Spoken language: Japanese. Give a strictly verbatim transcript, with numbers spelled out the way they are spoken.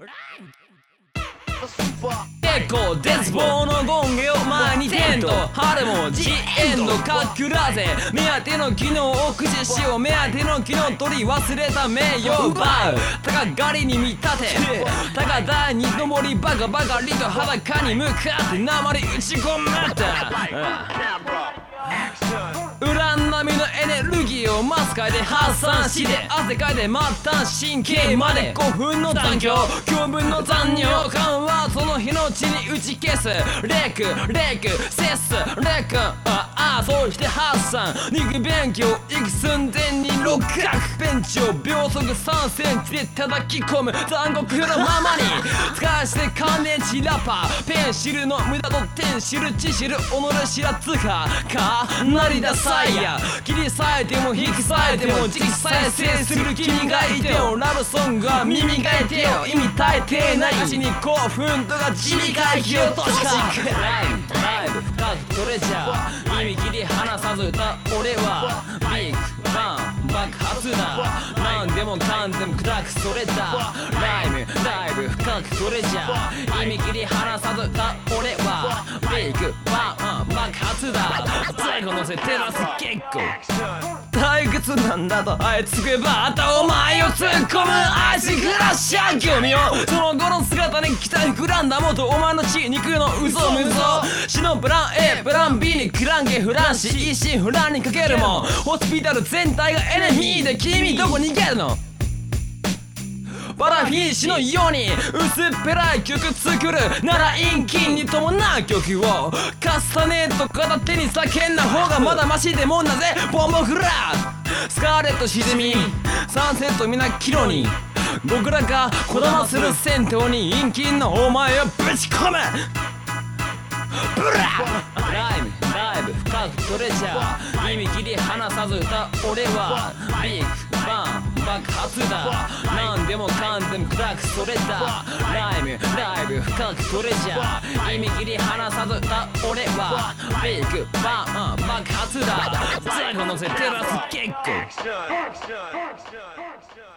結構絶望の権下を前にテント春もジエンドかくらぜ目当ての機能を駆使しよう目当ての機能取り忘れた名誉を奪う高がりに見立て高台に登りバカバカりと裸に向かって鉛打ち込む恨みのエネルギーをマスカイで発散して汗かいて末端神経までごふんの残響今日分の残尿感はその日のうちに打ち消すレクレクセスレクああそうして発散肉勉強行く寸前に六角ベンチを秒速さんセンチで叩き込む残酷のままに使いして乾電池ラッパーペンシルの無駄とテンシルチシル己知らずかかなりダサいや切り裂いても引き裂いても実再生する君がいてよラブソングは耳がいてよ意味大抵ない足に興奮とか地味が息を閉じかライブライブ深く取れちゃう意味切り離さず歌俺はビッグバン爆発だ何でもかんでも砕くそれだライブライブ深く取れちゃう意味切り離さず歌俺はビッグバン爆発だ最後のせ照らす結構退屈なんだとあいつくばったお前を突っ込むアイスクラッシャー興味をその後の姿に期待膨らんだもとお前の血肉の嘘無双死のプラン A プラン B にクランゲフランシ一心不乱にかけるもホスピタル全体がエネミーで君どこ逃げるのパラフィッシュのように薄っぺらい曲作るなら陰菌に伴う曲をカスタネット片手に叫んだ方がまだマシでもんだぜボンボフラースカーレット沈みサンセットみなキロに僕らがこだまする戦闘に陰菌のお前をぶち込むブラライブライブ深く取れちゃう意味切り離さず歌俺はビッグバン爆発だ何でもかんでも砕くそれだライブライブ深く取れちゃう意味切り離さず歌俺はビッグバン爆発だ最後のせ照らす結構